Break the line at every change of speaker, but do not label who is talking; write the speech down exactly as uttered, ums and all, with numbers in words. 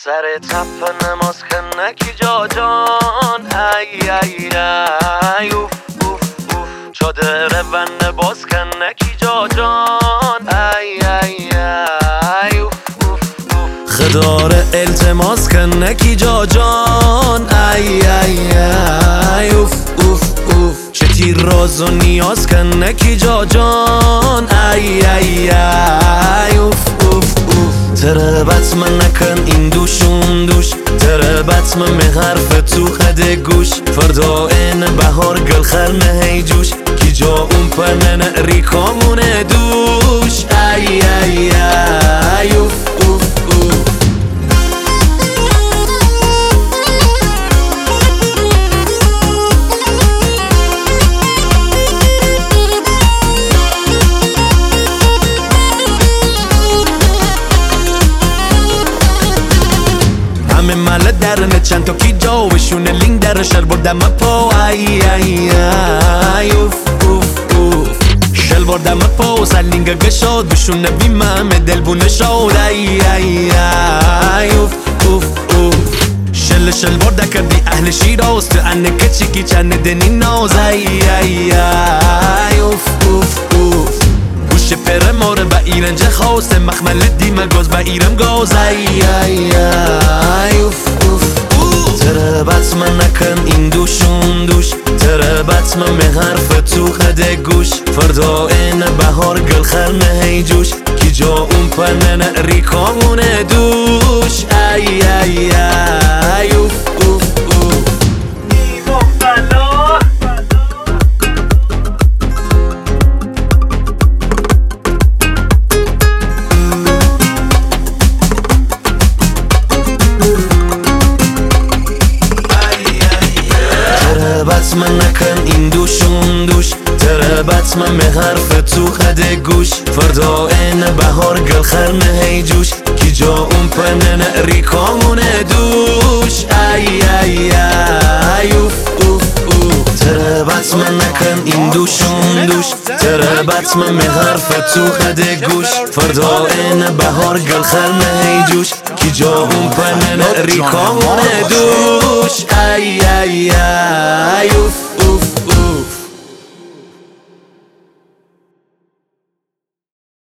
سر تپ نماز کنکی جا جان ای ای ای اوف اوف اوف چادر ون باز کنکی جا جان ای ای ای اوف اوف اوف خدار التماس کنکی جا جان ای ای ای اوف اوف اوف چه تیر راز و نیاز کنکی جا جان ای ای ای اوف اوف اوف تربت من نکن این دوشون دوش تربت من به حرف تو خد گوش فردا این بهار گل خرمه هی جوش کی جا اون پنن ریکامونه دوش ای ای ای اوف اوف اوف همه مال درنه چند تا کی جا بشونه لینگ در شل بردم پا ای ای ای اوف اوف اوف شل بردم پا سر لینگ گشاد بشونه بیمم دل بونه شاد ای ای ای اوف اوف اوف شل شل برده کردی اهل شیراز تو انه کچی کی چند دنی ناز ای ای ای اوف اوف اوف گوش پر ماره با ایرنج خواست مخمل دیمه گاز با ایرم گاز ای ای ای اوف اوف تربت من نکن این دوشون دوش تربت من به حرف تو خده گوش فردا این بهار گل خرمه هی جوش کی جا اون پنن ریکامونه دوش ای ای ای اوف اوف اوف تربت من نکن این دوشون دوش تربت من به حرف تو خده گوش فردا این بهار گل خرمه هی جوش کی جا اون پنن ریکامونه دوش ای ای ای اوف اوف اوف تربت من نکن این دوشون دوش تربت من به حرف تو خده گوش فردا این بهار گل خرمه هی جوش کی جا اون پنن ریکامونه دوش ای ای ای اوف اوف